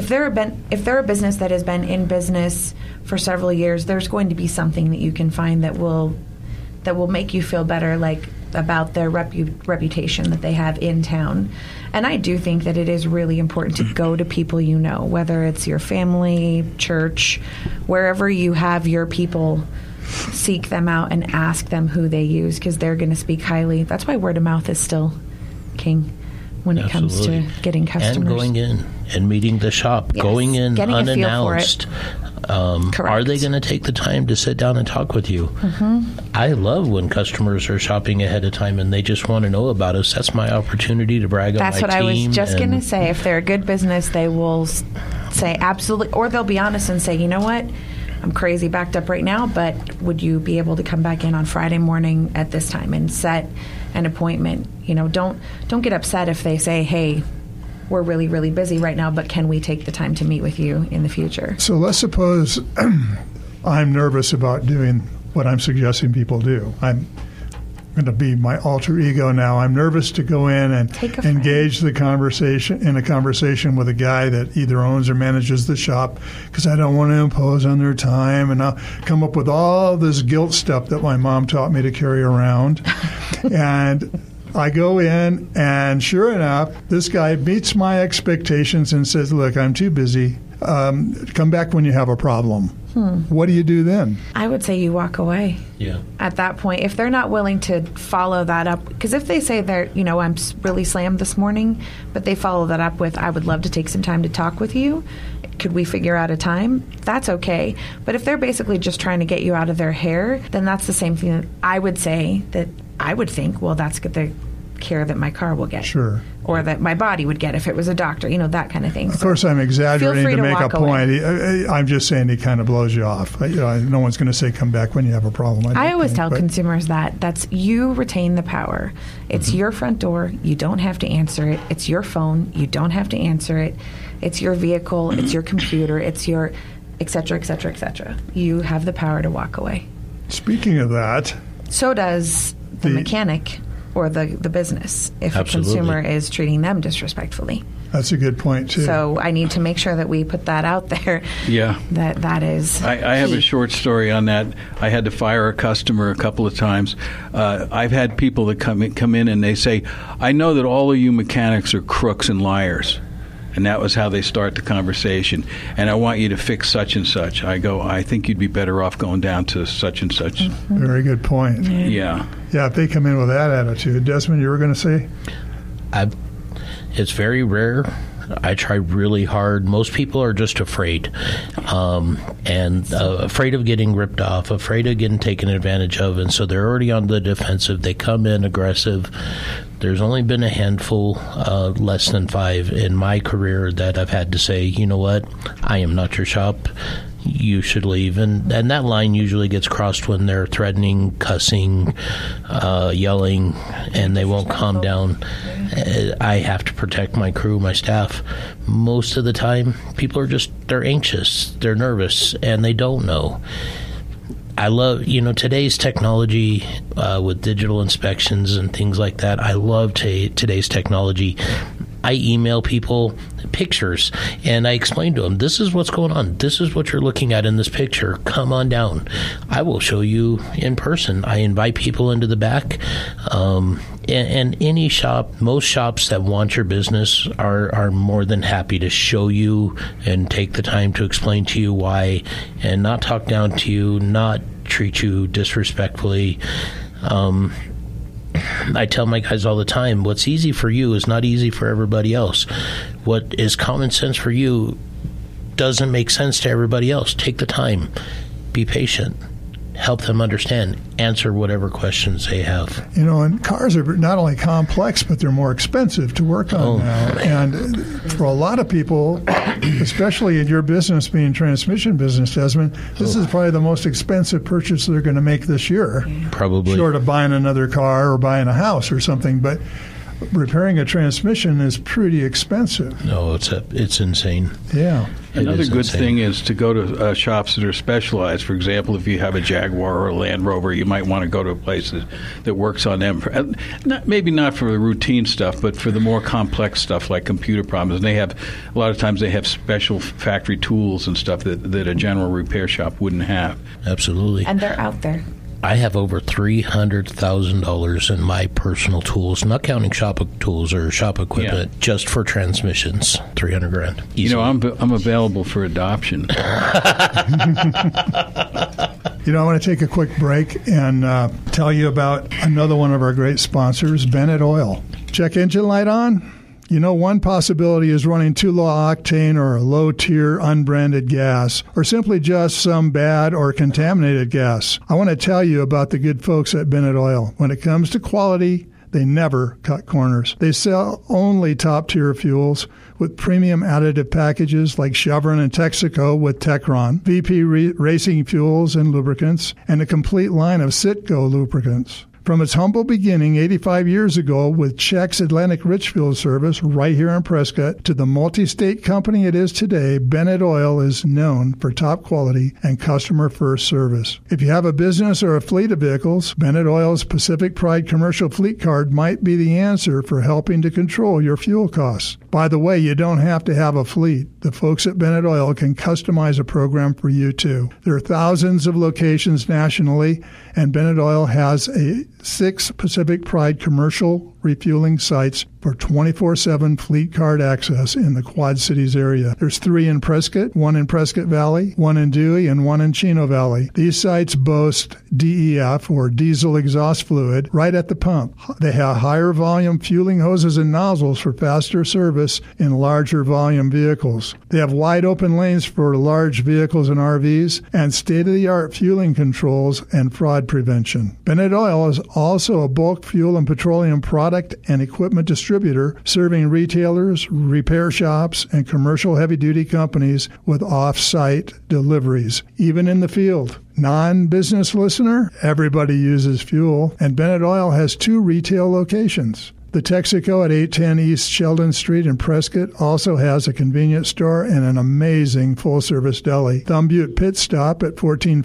a business that has been in business for several years, there's going to be something that you can find that will make you feel better, like about their reputation that they have in town. And I do think that it is really important to go to people you know, whether it's your family, church, wherever you have your people, seek them out and ask them who they use, because they're going to speak highly. That's why word of mouth is still king when it comes to getting customers. And going in and meeting the shop, yes. Going in getting unannounced. Are they going to take the time to sit down and talk with you? Mm-hmm. I love when customers are shopping ahead of time and they just want to know about us. That's my opportunity to brag on my team. That's what I was just going to say. If they're a good business, they will say absolutely, or they'll be honest and say, you know what, I'm crazy backed up right now, but would you be able to come back in on Friday morning at this time and set an appointment? You know, don't get upset if they say, hey, we're really, really busy right now, but can we take the time to meet with you in the future? So let's suppose I'm nervous about doing what I'm suggesting people do. I'm going to be my alter ego now. I'm nervous to go in and engage the conversation in a conversation with a guy that either owns or manages the shop, because I don't want to impose on their time, and I'll come up with all this guilt stuff that my mom taught me to carry around. And I go in, and sure enough, this guy meets my expectations and says, look, I'm too busy. Come back when you have a problem. What do you do then? I would say you walk away. Yeah. At that point, if they're not willing to follow that up, because if they say they're, I'm really slammed this morning, but they follow that up with, I would love to take some time to talk with you. Could we figure out a time? That's okay. But if they're basically just trying to get you out of their hair, then that's the same thing that I would say that I would think, well, that's the care that my car will get. Sure. Or that my body would get if it was a doctor, that kind of thing. Of course, I'm exaggerating to make a point. I'm just saying he kind of blows you off. No one's going to say come back when you have a problem. I always tell consumers that's you retain the power. It's your front door. You don't have to answer it. It's your phone. You don't have to answer it. It's your vehicle. It's your computer. It's your et cetera, et cetera, et cetera. You have the power to walk away. Speaking of that. So does the mechanic or the business if Absolutely. A consumer is treating them disrespectfully. That's a good point, too. So I need to make sure that we put that out there. Yeah. That is I have a short story on that. I had to fire a customer a couple of times. I've had people that come in and they say, I know that all of you mechanics are crooks and liars. And that was how they start the conversation. And I want you to fix such and such. I go, I think you'd be better off going down to such and such. Mm-hmm. Very good point. Yeah. Yeah, if they come in with that attitude. Desmond, you were going to say? It's very rare. I try really hard. Most people are just afraid, and afraid of getting ripped off, afraid of getting taken advantage of, and so they're already on the defensive. They come in aggressive. There's only been a handful, less than 5 in my career that I've had to say, you know what, I am not your shop. You should leave. And that line usually gets crossed when they're threatening, cussing, yelling, and they won't calm down. I have to protect my crew, my staff. Most of the time, people they're anxious, they're nervous, and they don't know. I love, today's technology with digital inspections and things like that. I love today's technology. I email people pictures, and I explain to them, this is what's going on. This is what you're looking at in this picture. Come on down. I will show you in person. I invite people into the back. And any shop, most shops that want your business are more than happy to show you and take the time to explain to you why and not talk down to you, not treat you disrespectfully. I tell my guys all the time, what's easy for you is not easy for everybody else. What is common sense for you doesn't make sense to everybody else. Take the time. Be patient. Help them understand. Answer whatever questions they have. And cars are not only complex, but they're more expensive to work on now. And for a lot of people, especially in your business being transmission business, Desmond, this is probably the most expensive purchase they're going to make this year. Probably. Short of buying another car or buying a house or something. But repairing a transmission is pretty expensive. No, it's insane. Yeah. Another good thing is to go to shops that are specialized. For example, if you have a Jaguar or a Land Rover, you might want to go to a place that works on them. Maybe not for the routine stuff, but for the more complex stuff like computer problems. And a lot of times they have special factory tools and stuff that a general repair shop wouldn't have. Absolutely. And they're out there. I have over $300,000 in my personal tools, not counting shop tools or shop equipment, just for transmissions. $300,000. Easily. I'm available for adoption. I want to take a quick break and tell you about another one of our great sponsors, Bennett Oil. Check engine light on? One possibility is running too low octane or a low-tier unbranded gas, or simply just some bad or contaminated gas. I want to tell you about the good folks at Bennett Oil. When it comes to quality, they never cut corners. They sell only top-tier fuels with premium additive packages like Chevron and Texaco with Techron, VP Racing Fuels and Lubricants, and a complete line of Citgo lubricants. From its humble beginning 85 years ago with Check's Atlantic Richfield service right here in Prescott to the multi-state company it is today, Bennett Oil is known for top quality and customer-first service. If you have a business or a fleet of vehicles, Bennett Oil's Pacific Pride Commercial Fleet Card might be the answer for helping to control your fuel costs. By the way, you don't have to have a fleet. The folks at Bennett Oil can customize a program for you, too. There are thousands of locations nationally, and Bennett Oil has 6 Pacific Pride commercial refueling sites for 24/7 fleet card access in the Quad Cities area. There's 3 in Prescott, 1 in Prescott Valley, 1 in Dewey, and 1 in Chino Valley. These sites boast DEF, or diesel exhaust fluid, right at the pump. They have higher volume fueling hoses and nozzles for faster service in larger volume vehicles. They have wide open lanes for large vehicles and RVs, and state-of-the-art fueling controls and fraud prevention. Bennett Oil is also a bulk fuel and petroleum product and equipment distributor serving retailers, repair shops, and commercial heavy-duty companies with off-site deliveries, even in the field. Non-business listener, everybody uses fuel, and Bennett Oil has 2 retail locations. The Texaco at 810 East Sheldon Street in Prescott also has a convenience store and an amazing full-service deli. Thumb Butte Pit Stop at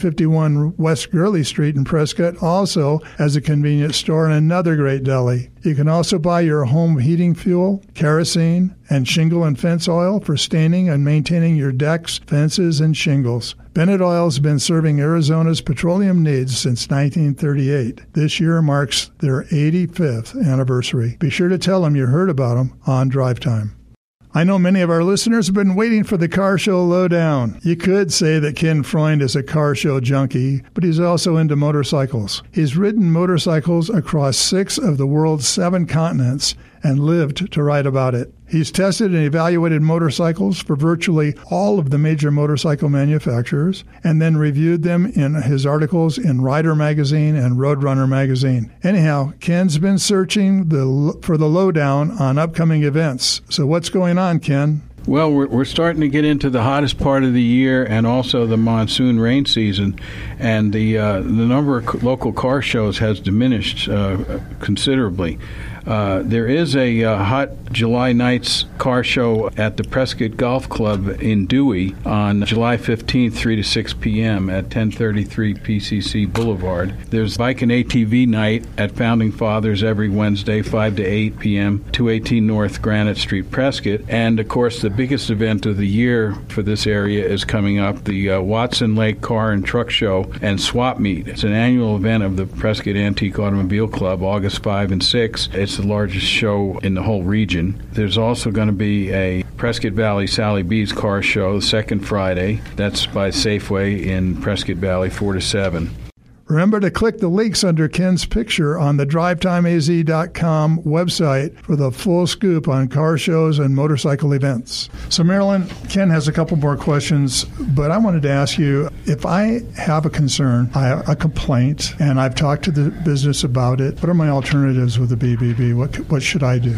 1451 West Gurley Street in Prescott also has a convenience store and another great deli. You can also buy your home heating fuel, kerosene, and shingle and fence oil for staining and maintaining your decks, fences, and shingles. Bennett Oil has been serving Arizona's petroleum needs since 1938. This year marks their 85th anniversary. Be sure to tell them you heard about them on Drive Time. I know many of our listeners have been waiting for the Car Show Lowdown. You could say that Ken Freund is a car show junkie, but he's also into motorcycles. He's ridden motorcycles across 6 of the world's 7 continents and lived to write about it. He's tested and evaluated motorcycles for virtually all of the major motorcycle manufacturers and then reviewed them in his articles in Rider Magazine and Roadrunner Magazine. Anyhow, Ken's been searching for the lowdown on upcoming events. So what's going on, Ken? Well, we're starting to get into the hottest part of the year and also the monsoon rain season, and the number of local car shows has diminished considerably. There is a hot July nights car show at the Prescott Golf Club in Dewey on July 15th, 3 to 6 p.m. at 1033 PCC Boulevard. There's Bike and ATV night at Founding Fathers every Wednesday, 5 to 8 p.m., 218 North Granite Street, Prescott. And, of course, the biggest event of the year for this area is coming up, the Watson Lake Car and Truck Show and Swap Meet. It's an annual event of the Prescott Antique Automobile Club, August 5 and 6. It's the largest show in the whole region. There's also going to be a Prescott Valley Sally B's car show the second Friday. That's by Safeway in Prescott Valley, 4 to 7. Remember to click the links under Ken's picture on the DriveTimeAZ.com website for the full scoop on car shows and motorcycle events. So, Marilyn, Ken has a couple more questions, but I wanted to ask you, if I have a concern, I have a complaint, and I've talked to the business about it, what are my alternatives with the BBB? What should I do?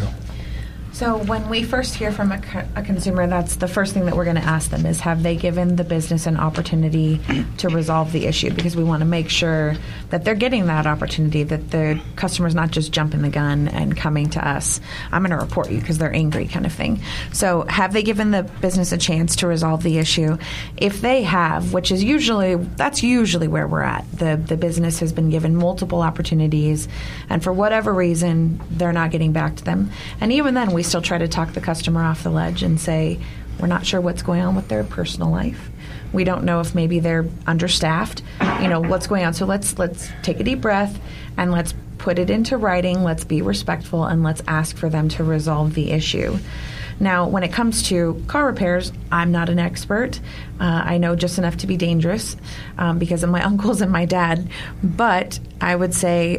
So when we first hear from a consumer, that's the first thing that we're going to ask them is, have they given the business an opportunity to resolve the issue? Because we want to make sure that they're getting that opportunity, that the customer's not just jumping the gun and coming to us, I'm going to report you because they're angry kind of thing. So have they given the business a chance to resolve the issue? If they have, which is that's usually where we're at. The business has been given multiple opportunities, and for whatever reason, they're not getting back to them. And even then, we still try to talk the customer off the ledge and say, we're not sure what's going on with their personal life. We don't know if maybe they're understaffed, what's going on. So let's take a deep breath and let's put it into writing. Let's be respectful and let's ask for them to resolve the issue. Now, when it comes to car repairs, I'm not an expert. I know just enough to be dangerous because of my uncles and my dad. But I would say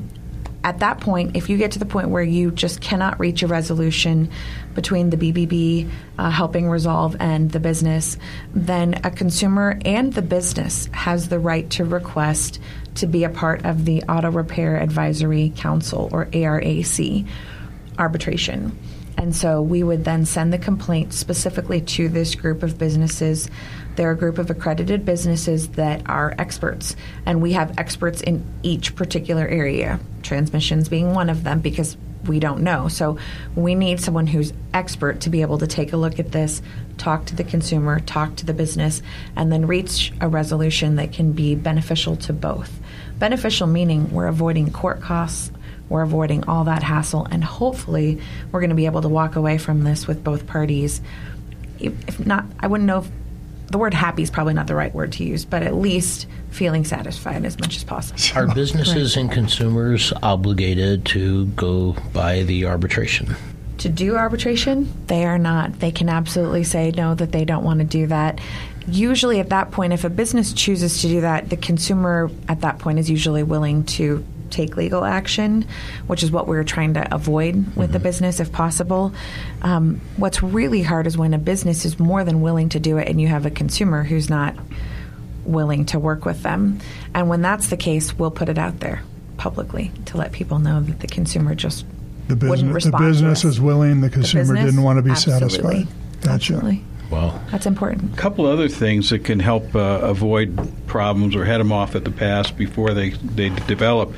at that point, if you get to the point where you just cannot reach a resolution between the BBB helping resolve and the business, then a consumer and the business has the right to request to be a part of the Auto Repair Advisory Council, or ARAC, arbitration. And so we would then send the complaint specifically to this group of businesses. They're a group of accredited businesses that are experts, and we have experts in each particular area, transmissions being one of them, because we don't know. So we need someone who's expert to be able to take a look at this, talk to the consumer, talk to the business, and then reach a resolution that can be beneficial to both. Beneficial meaning we're avoiding court costs, we're avoiding all that hassle, and hopefully we're going to be able to walk away from this with both parties. If not, I wouldn't know if the word happy is probably not the right word to use, but at least feeling satisfied as much as possible. Are businesses and consumers obligated to go by the arbitration? To do arbitration, they are not. They can absolutely say no, that they don't want to do that. Usually at that point, if a business chooses to do that, the consumer at that point is usually willing to take legal action, which is what we're trying to avoid with the business if possible. What's really hard is when a business is more than willing to do it and you have a consumer who's not willing to work with them. And when that's the case, we'll put it out there publicly to let people know that the consumer just wouldn't respond. The business is willing, the consumer didn't want to be absolutely. satisfied. Gotcha. Absolutely. Wow. That's important. A couple other things that can help avoid problems or head them off at the pass before they develop.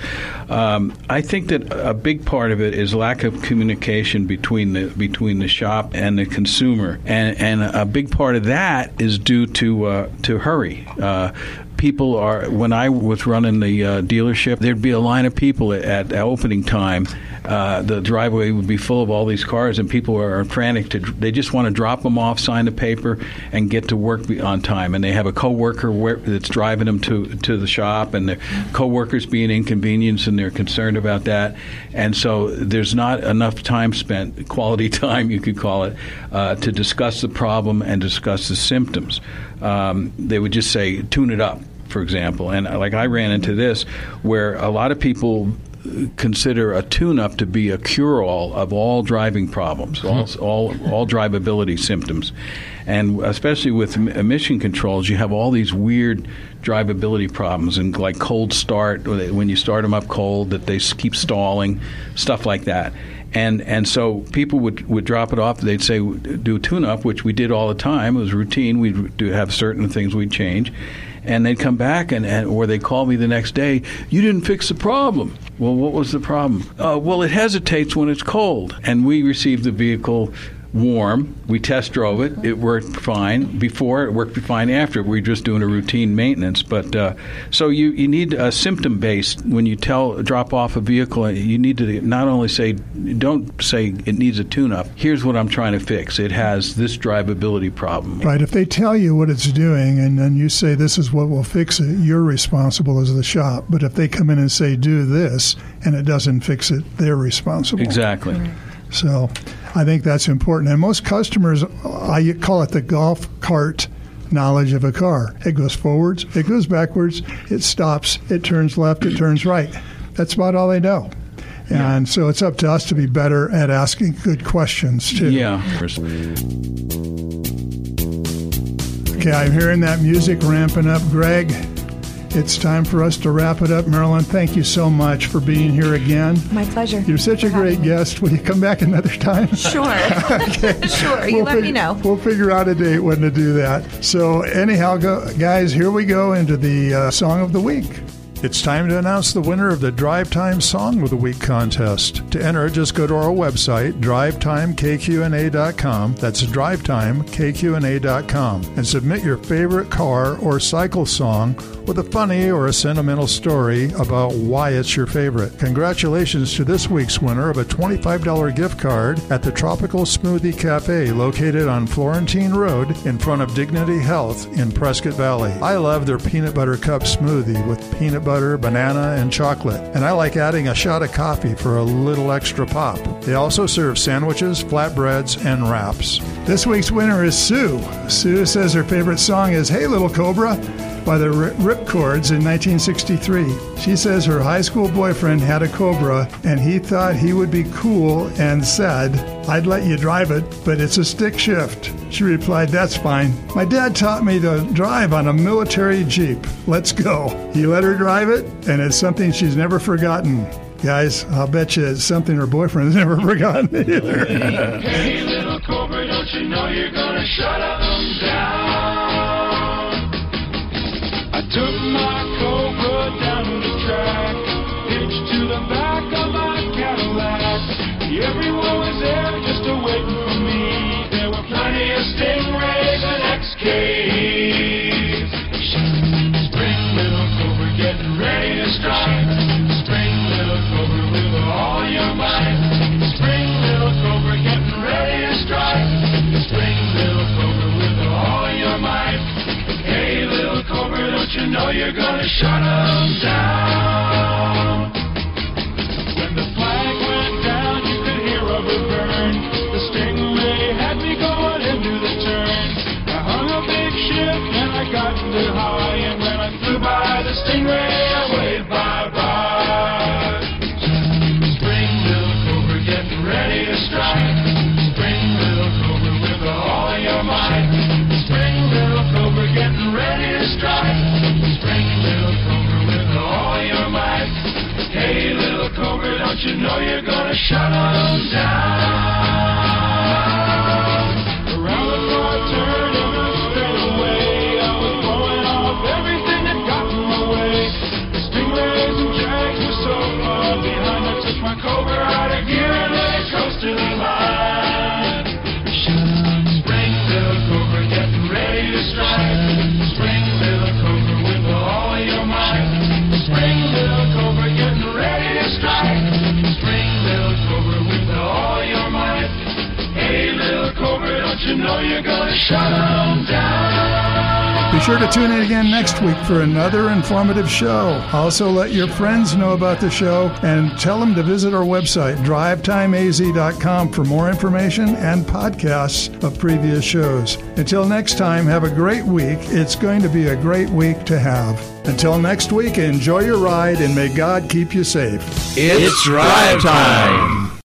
I think that a big part of it is lack of communication between the shop and the consumer, and a big part of that is due to hurry. People are, when I was running the dealership, there'd be a line of people at opening time. The driveway would be full of all these cars, and people are frantic. They just want to drop them off, sign the paper, and get to work on time. And they have a coworker that's driving them to the shop, and the coworker's being inconvenienced, and they're concerned about that. And so there's not enough time spent, quality time you could call it, to discuss the problem and discuss the symptoms. They would just say, tune it up, for example. And like I ran into this, where a lot of people consider a tune-up to be a cure-all of all driving problems, all drivability symptoms. And especially with emission controls, you have all these weird drivability problems, and like cold start, when you start them up cold, that they keep stalling, stuff like that. And so people would drop it off. They'd say, do a tune-up, which we did all the time. It was routine. We'd have certain things we'd change. And they'd come back, or they'd call me the next day, you didn't fix the problem. Well, what was the problem? Well, it hesitates when it's cold. And we received the vehicle warm. We test drove it. It worked fine before. It worked fine after. We're just doing a routine maintenance. But so you need a symptom-based. When you drop off a vehicle, you need to not only don't say it needs a tune-up. Here's what I'm trying to fix. It has this drivability problem. Right. If they tell you what it's doing and then you say this is what will fix it, you're responsible as the shop. But if they come in and say do this and it doesn't fix it, they're responsible. Exactly. Right. So I think that's important. And most customers, I call it the golf cart knowledge of a car. It goes forwards, it goes backwards, it stops, it turns left, it turns right. That's about all they know. And so it's up to us to be better at asking good questions, too. Yeah. Okay, I'm hearing that music ramping up. Greg, it's time for us to wrap it up. Marilyn, thank you so much for being here again. My pleasure. You're such a great guest. Will you come back another time? Sure. Okay. Sure. You let me know. We'll figure out a date when to do that. So anyhow, guys, here we go into the Song of the Week. It's time to announce the winner of the Drive Time Song of the Week contest. To enter, just go to our website, drivetimekqna.com. That's drivetimekqna.com. And submit your favorite car or cycle song with a funny or a sentimental story about why it's your favorite. Congratulations to this week's winner of a $25 gift card at the Tropical Smoothie Cafe located on Florentine Road in front of Dignity Health in Prescott Valley. I love their peanut butter cup smoothie with peanut butter, banana, and chocolate. And I like adding a shot of coffee for a little extra pop. They also serve sandwiches, flatbreads, and wraps. This week's winner is Sue. Sue says her favorite song is Hey Little Cobra by the Ripcords in 1963. She says her high school boyfriend had a Cobra and he thought he would be cool and said, I'd let you drive it, but it's a stick shift. She replied, that's fine. My dad taught me to drive on a military Jeep. Let's go. He let her drive it, and it's something she's never forgotten. Guys, I'll bet you it's something her boyfriend's never forgotten either. Hey, little Cobra, don't you know you're gonna shut them down? I took my Cobra down to the track, hitched to the back of my Cadillac. Everyone was there just waiting for me. There were plenty of Stingrays and XKs. Spring, little Cobra, getting ready to strike. Spring, little Cobra, with all your might. Spring, little Cobra, getting ready to strike. Spring, little Cobra, with all your might. you're gonna shut them down. When the flag went down, you could hear rubber burn. The Stingray had me going into the turn. I hung a big ship and I got into high, and when I flew by the Stingray, I waved bye-bye. Spring, little cobra, getting ready to strike. Spring, little cobra, with all of your might. Spring, little cobra, getting ready to strike. Spring, little cobra, with all of your might. Hey, little cobra, don't you know you're gonna shut them down? Around the broad turn and I straight away, I was blowing off everything that got in my way. The stingrays and jags were so far behind, I took my cobra out of gear and let it coast to the line. Spring, little cobra, getting ready to strike. Spring, little cobra, with all of your might. Spring, little cobra, getting ready to strike. Spring, little cobra, with all of your might. Hey, little cobra, don't you know you're gonna shut them down? Be sure to tune in again next week for another informative show. Also, let your friends know about the show and tell them to visit our website, drivetimeaz.com, for more information and podcasts of previous shows. Until next time, have a great week. It's going to be a great week to have. Until next week, enjoy your ride and may God keep you safe. It's drive time.